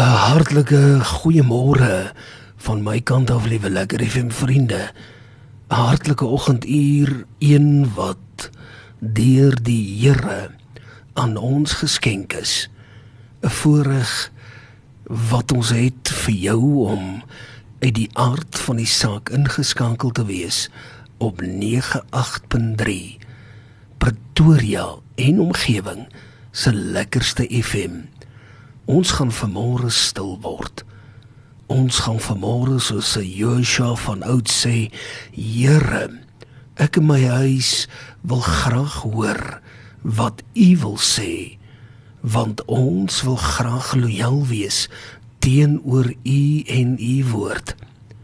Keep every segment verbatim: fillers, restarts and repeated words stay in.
'n hartlike goeiemôre van my kant af, liewe Lekker F M vriende. 'n Hartlike oggenduur, een wat deur die Here aan ons geskenk is. 'n Voorreg wat ons het vir jou om uit die aard van die saak ingeskakel te wees op nege agt punt drie Pretoria en omgewing se lekkerste F M. Ons gaan vanmôre stil word. Ons gaan vanmôre soos 'n Joshua van oud sê, Here, ek in my huis wil graag hoor wat U wil sê, want ons wil graag loyaal wees teenoor U en U woord.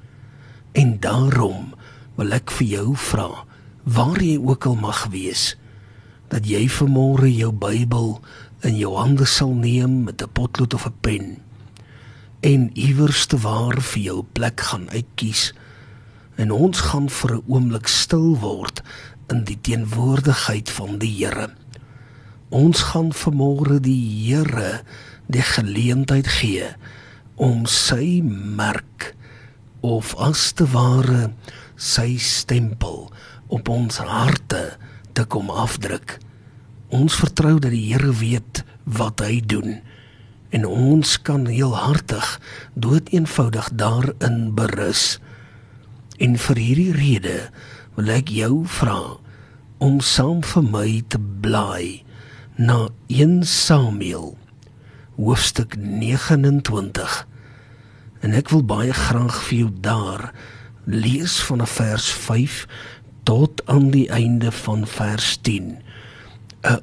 En daarom wil ek vir jou vra, waar jy ook al mag wees, dat jy vanmôre jou Bybel in jou hande sal neem met 'n potlood of 'n pen en iewers te waar vir jou plek gaan uitkies, en ons gaan vir 'n oomblik stil word in die teenwoordigheid van die Here. Ons gaan vanmôre die Here die geleentheid gee om sy merk, of as te ware sy stempel op ons harte te kom afdruk. Ons vertrou dat die Here weet wat hy doen, en ons kan heel hartig doeteenvoudig daarin berus. En vir hierdie rede wil ek jou vra om saam vir my te blaai na een Samuel hoofstuk nege en twintig, en ek wil baie graag vir jou daar lees van vers vyf tot aan die einde van vers tien. 'n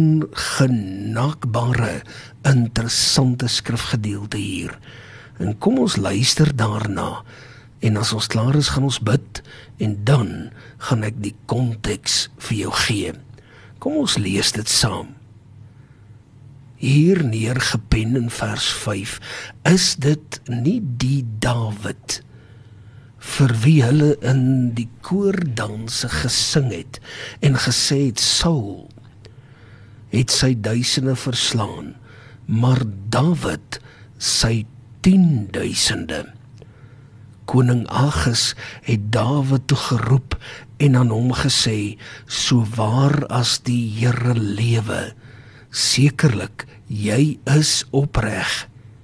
ongenaakbare, interessante skrifgedeelte hier. En kom ons luister daarna, en as ons klaar is, gaan ons bid, en dan gaan ek die konteks vir jou gee. Kom ons lees dit saam. Hier neergepen in vers vyf, is dit nie die Dawid vir wie hulle in die koordanse gesing het en gesê het, Saul het sy duisende verslaan, maar Dawid sy tienduisende. Koning Agis het Dawid toe geroep en aan hom gesê, so waar as die Here lewe, sekerlik jy is opreg,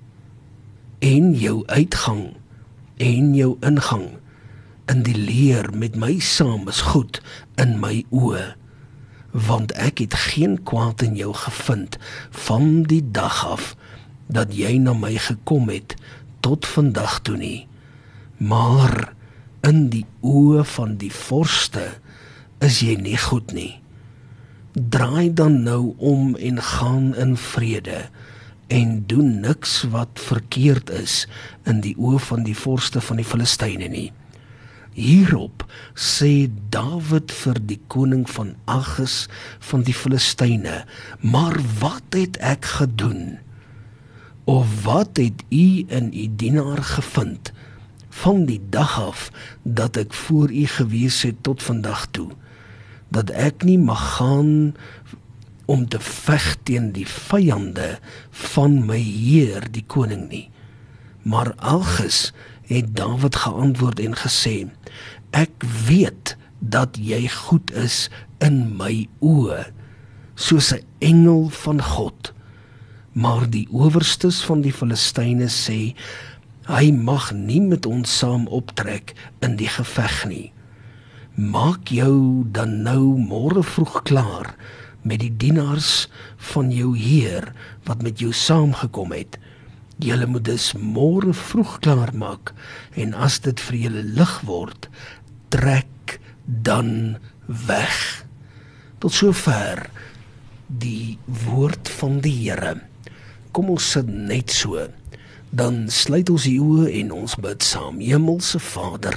en jou uitgang en jou ingang in die leer met my saam is goed in my oë, want ek het geen kwaad in jou gevind van die dag af dat jy na my gekom het tot vandag toe nie, maar in die oë van die vorste is jy nie goed nie. Draai dan nou om en gaan in vrede, en doen niks wat verkeerd is in die oë van die vorste van die Filistyne nie. Hierop sê Dawid vir die koning van Agis van die Filistyne, maar wat het ek gedoen? Of wat het u in u dienaar gevind van die dag af dat ek voor u gewees het tot vandag toe, dat ek nie mag gaan om te veg teen die vyande van my heer die koning nie. Maar Agis het Dawid geantwoord en gesê, ek weet dat jy goed is in my oë, soos 'n engel van God. Maar die owerstes van die Filistyne sê, hy mag nie met ons saam optrek in die geveg nie. Maak jou dan nou môre vroeg klaar met die dienaars van jou heer wat met jou saamgekom het. Julle moet dus môre vroeg klaar maak, en as dit vir julle lig word, trek dan weg. Tot sover die woord van die Here. Kom ons sit net so, dan sluit ons die oë en ons bid saam. Hemelse Vader,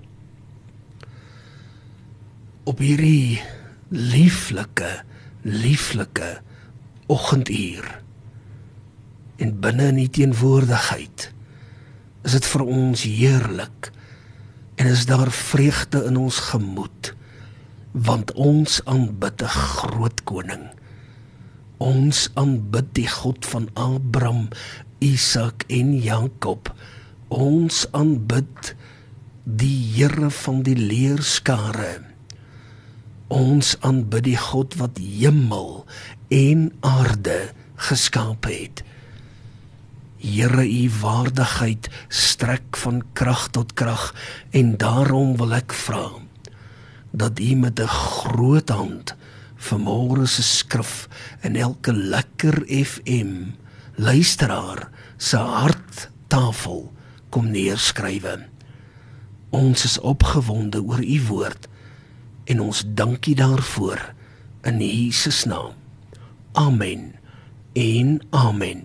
op hierdie lieflike, lieflike oggenduur, en binne in die teenwoordigheid, is dit vir ons heerlik, en is daar vreugde in ons gemoed, want ons aanbid 'n groot koning. Ons aanbid die God van Abraham, Isak en Jakob. Ons aanbid die Here van die leerskare. Ons aanbid die God wat hemel en aarde geskape het. Here, u waardigheid strek van krag tot krag, en daarom wil ek vra dat u met 'n groot hand vanmôre se skrif in elke lekker F M luisteraar se harttafel kom neerskrywe. Ons is opgewonde oor u woord en ons dank u daarvoor in Jesus naam. Amen en amen.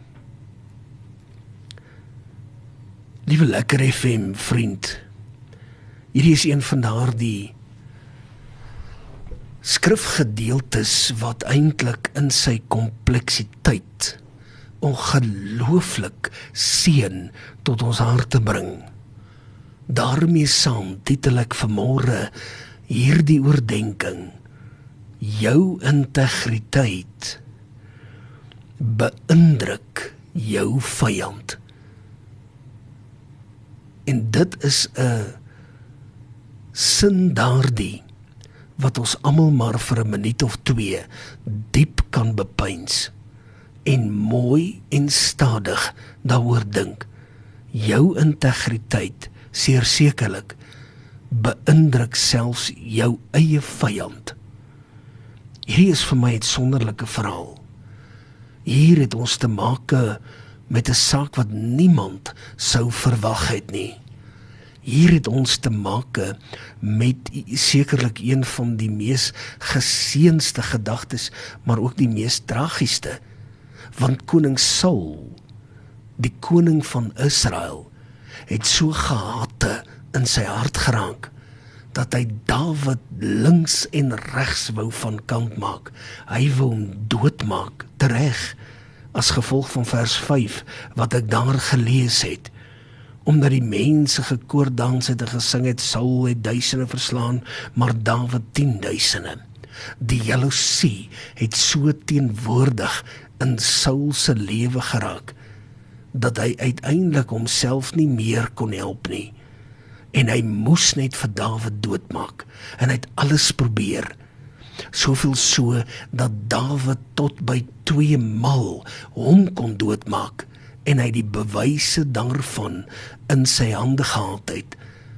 Liewe lekker F M vriend, hierdie is een van daardie skrifgedeeltes wat eintlik in sy kompleksiteit ongelooflik seën tot ons harte bring. Daarmee saam titel ek vanmôre hierdie oordeenking: jou integriteit beïndruk jou vyand. En dit is 'n sin daardie wat ons almal maar vir 'n minuut of twee diep kan bepeins en mooi en stadig daaroor dink. Jou integriteit, seer sekerlik, beïndruk selfs jou eie vyand. Hierdie is vir my 'n sonderlike verhaal. Hier het ons te make met 'n saak wat niemand sou verwag het nie. Hier het ons te make met sekerlik een van die mees geseënste gedagtes, maar ook die mees tragiesste. Want koning Saul, die koning van Israel, het so gehate in sy hart geraak, dat hy Dawid links en regs wou van kant maak. Hy wou hom doodmaak, tereg, as gevolg van vers vyf, wat ek daar gelees het. Omdat die mense gekoordans het en gesing het, Saul het duisende verslaan, maar Dawid tienduisende. Die jaloesie het so teenwoordig in Saul se lewe geraak, dat hy uiteindelik homself nie meer kon help nie. En hy moes net vir Dawid doodmaak, en hy het alles probeer. Soveel so, dat Dawid tot by twee maal hom kon doodmaak, en hy die bewyse daarvan in sy hande gehad het.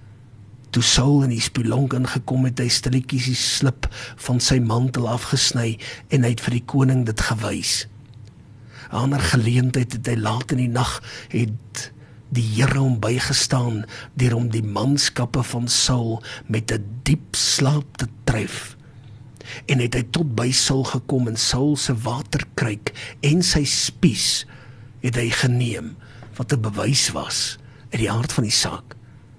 Toe Saul in die spelonk ingekom het, hy stilletjies die slip van sy mantel afgesny, en hy het vir die koning dit gewys. 'n ander geleentheid het hy laat in die nag, het die Here hom bygestaan, deur om die manskappe van Saul met 'n diep slaap te tref. En het hy tot by Saul gekom, en Saul se waterkruik en sy spies het hy geneem, wat 'n bewys was uit die aard van die saak.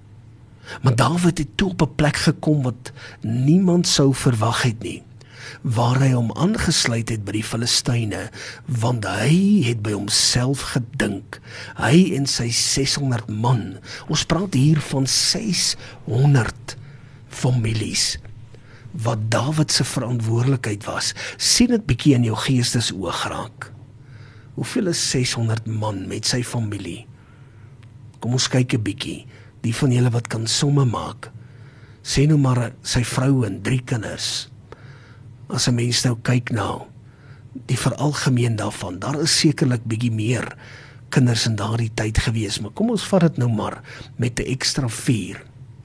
Maar Dawid het toe op 'n plek gekom wat niemand sou verwag het nie, waar hy hom aangesluit het by die Filistyne, want hy het by homself gedink, hy en sy seshonderd man, ons praat hier van seshonderd families, wat Dawid se verantwoordelikheid was. Sien dit bietjie in jou geestes oog raak. Hoeveel is seshonderd man met sy familie? Kom ons kyk 'n bietjie, die van julle wat kan somme maak. Sê nou maar sy vrou en drie kinders. As 'n mens nou kyk na die veralgemeen daarvan, daar is sekerlik bietjie meer kinders in daardie tyd gewees, maar kom ons vat dit nou maar met 'n ekstra vier.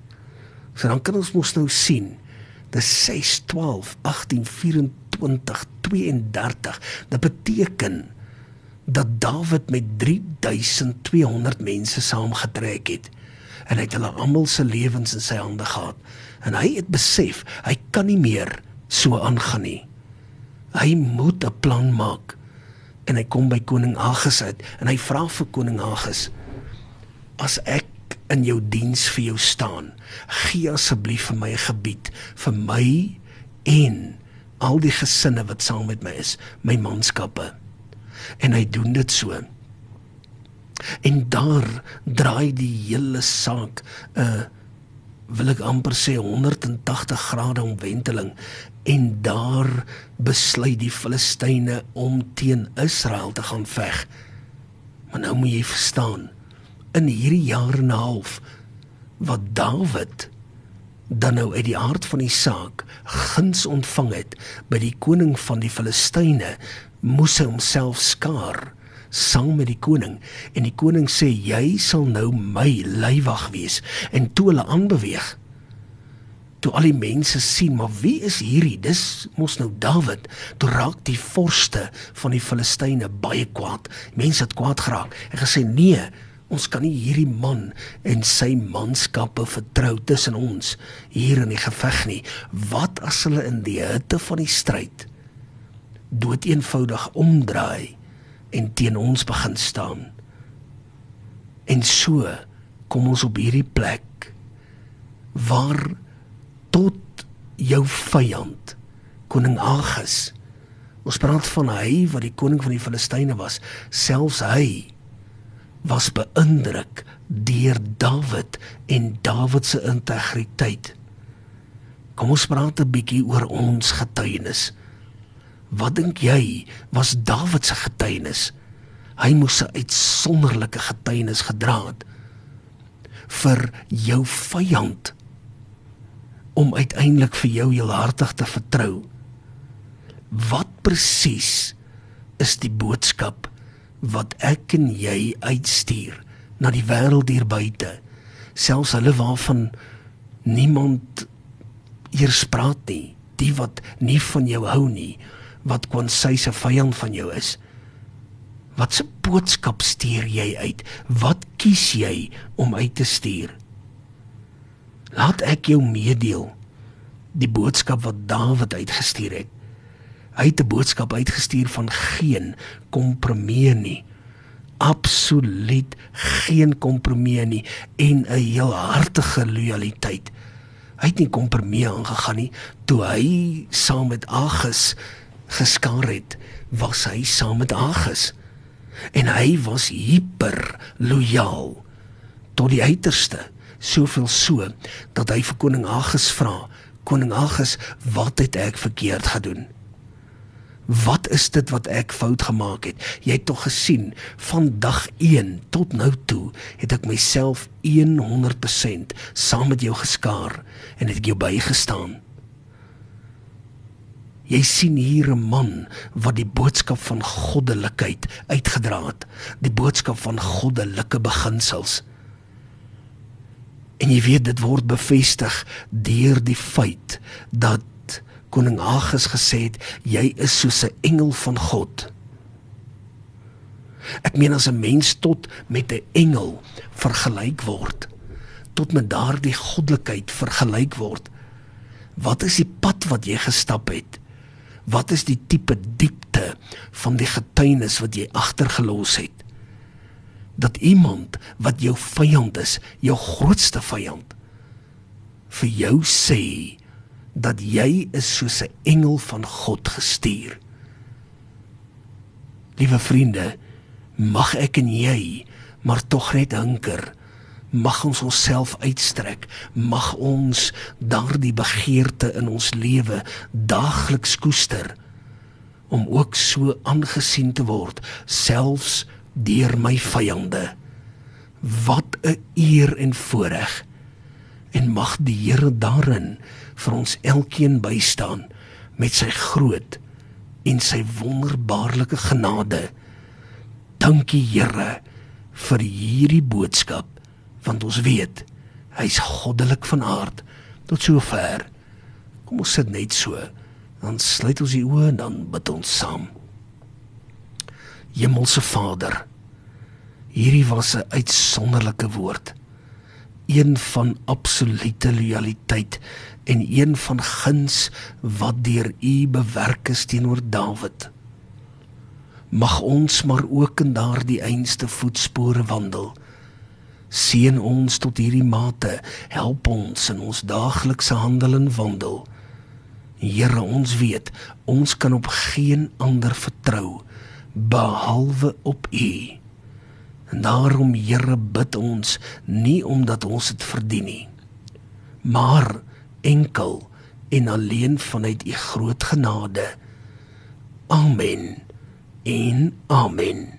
So dan kan ons mos nou sien, dis ses, twaalf, agttien, vyerentwintig, twee en dertig. Dit beteken dat Dawid met drie duisend tweehonderd mense saamgetrek het, en hy het hulle almal se lewens in sy hande gehad, en hy het besef, hy kan nie meer so aangaan nie. Hy moet 'n plan maak, en hy kom by koning Agis uit, en hy vra vir koning Agis, as ek in jou diens vir jou staan, gee asseblief vir my 'n gebied, vir my en al die gesinne wat saam met my is, my manskappe. En hy doen dit so. En daar draai die hele saak, uh, wil ek amper sê honderd en tagtig grade omwenteling, en daar besluit die Filistyne om teen Israel te gaan veg. Maar nou moet jy verstaan, in hierdie jaar en 'n half, wat Dawid dan nou uit die aard van die saak guns ontvang het by die koning van die Filistyne, moes hy homself skaar saam met die koning, en die koning sê, jy sal nou my leiwag wees, en toe hulle aanbeweeg, toe al die mense sien, maar wie is hierdie, dis mos nou Dawid, toe raak die vorste van die Filistyne baie kwaad, mense het kwaad geraak, en gesê, nee, ons kan nie hierdie man en sy manskappe vertrou tussen ons, hier in die geveg nie, wat as hulle in die hitte van die stryd, dood eenvoudig omdraai, en teen ons begin staan. En so kom ons op hierdie plek waar tot jou vyand, koning Agis, ons praat van hy wat die koning van die Filistyne was, selfs hy was beïndruk deur Dawid en Dawid se integriteit. Kom ons praat 'n bietjie oor ons getuienis. Wat dink jy was Dawid se getuienis? Hy moes 'n uitsonderlike getuienis gedra het vir jou vyand, om uiteindelik vir jou heelhartig te vertrou. Wat presies is die boodskap wat ek en jy uitstuur na die wêreld hier buite, selfs hulle waarvan niemand eers praat nie, die wat nie van jou hou nie, wat kwansy se vyand van jou is. Wat se boodskap stuur jy uit? Wat kies jy om uit te stuur? Laat ek jou meedeel die boodskap wat Dawid uitgestuur het. Hy het 'n boodskap uitgestuur van geen kompromie nie. Absoluut geen kompromie nie, en 'n heelhartige loyaliteit. Hy het nie kompromie aangegaan nie. Toe hy saam met Agis geskaar het, was hy saam met Agis. En hy was hyper loyaal tot die uiterste, soveel so, dat hy vir koning Agis vra, koning Agis, wat het ek verkeerd gedoen? Wat is dit wat ek fout gemaak het? Jy het toch gesien, van dag een tot nou toe, het ek myself honderd persent saam met jou geskaar, en het ek jou bygestaan. Jy sien hier 'n man wat die boodskap van goddelikheid uitgedra het, die boodskap van goddelike beginsels. En jy weet, dit word bevestig deur die feit dat koning Agis gesê het, jy is soos 'n engel van God. Ek meen, as 'n mens tot met 'n engel vergelyk word, tot met daardie goddelikheid vergelyk word, wat is die pad wat jy gestap het? Wat is die tipe diepte van die getuienis wat jy agtergelos het? Dat iemand wat jou vyand is, jou grootste vyand, vir jou sê, dat jy is soos 'n engel van God gestuur. Liewe vriende, mag ek en jy, maar tog net hinker, mag ons onsself uitstrek, mag ons daardie begeerte in ons lewe daagliks koester, om ook so aangesien te word, selfs deur my vyande. Wat 'n eer en voorreg, en mag die Here daarin vir ons elkeen bystaan, met sy groot en sy wonderbaarlike genade. Dankie Here vir hierdie boodskap, want ons weet, hy is goddelik van aard. Tot sover. Kom ons sit net so, dan sluit ons die oë en dan bid ons saam. Hemelse Vader, hierdie was 'n uitsonderlike woord, een van absolute loyaliteit, en een van guns wat deur U bewerk is teenoor Dawid. Mag ons maar ook in daardie einste voetspore wandel. Seën ons tot hierdie mate, help ons in ons daaglikse handel en wandel. Here, ons weet, ons kan op geen ander vertrou, behalwe op U. En daarom, Here, bid ons, nie omdat ons het verdien nie, maar enkel en alleen vanuit U groot genade. Amen en amen.